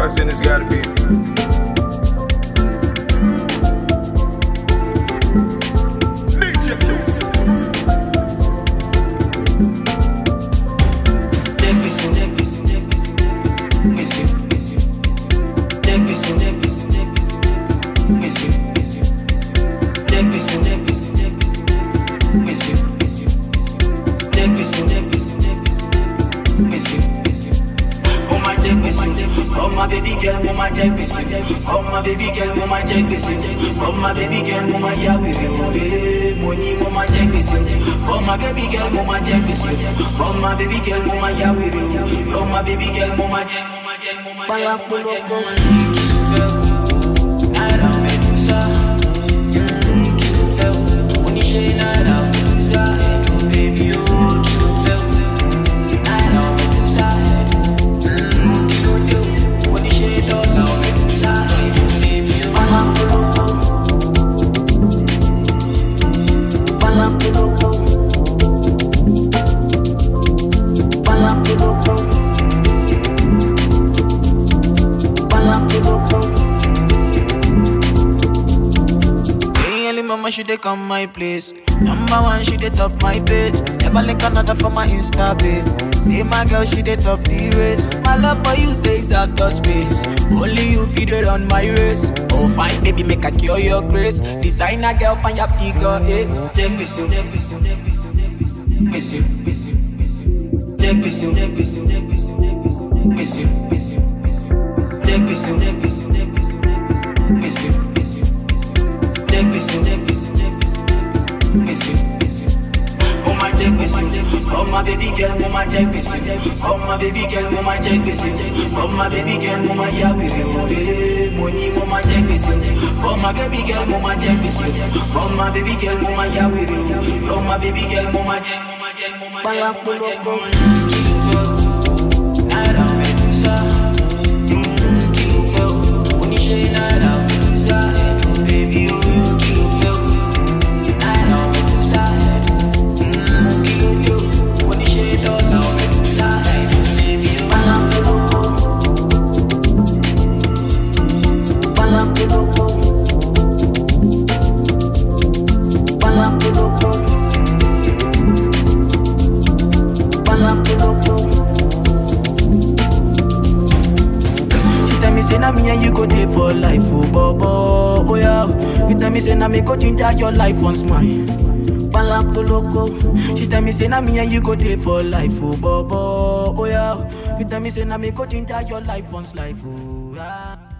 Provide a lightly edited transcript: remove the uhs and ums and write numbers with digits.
Fox, then it's gotta be. Oh my baby girl, mama check this. Oh my baby girl, mama check this. Oh my baby girl, mama ya we re money, mama check this. Oh my baby girl, mama check this. Oh my baby girl, mama ya we re. Oh my baby girl, mama check, mama check, mama check, mama check, mama check. Nada medusa, kilo fell. When you say nada medusa, baby oh kilo fell. Nada medusa, kilo do. When you say dollar medusa, baby oh. Balapuloko, balapuloko, balapuloko. Mama, she dey come my place. Number one, she dey top my page. Never link another for my Insta page. See my girl, she dey top the race. My love for you says out of space. Only you feed it on my race. Oh fine, baby, make I cure your grace. Designer girl, find your figure eight. Check this you, check this you, check this you, miss you, miss you, miss you. Check this you, check this you, check this you, miss you, miss you, miss you. Check this you, check this you, check this you, miss you, miss you. Check this you, check this you, check this you, miss you, miss you. Oh my check this you, oh my baby girl, mama check this you. Oh my baby girl, mama check this you. Oh my baby girl, mama ya we re money, mama check this you. Oh my baby girl, mama check this you. Oh my baby girl, mama ya we re. Oh my baby girl, mama check, mama check, mama check, mama check, mama check. Nada medusa, kilo fell. When you say nada medusa, baby oh. Say na me and you go there for life, oh bobo, oh yeah. You tell me say na me go ginger your life once mine. Balapoloko. She tell me say na me and you go there for life, oh bobo, oh yeah. You tell me say na me go ginger your life once life, oh yeah.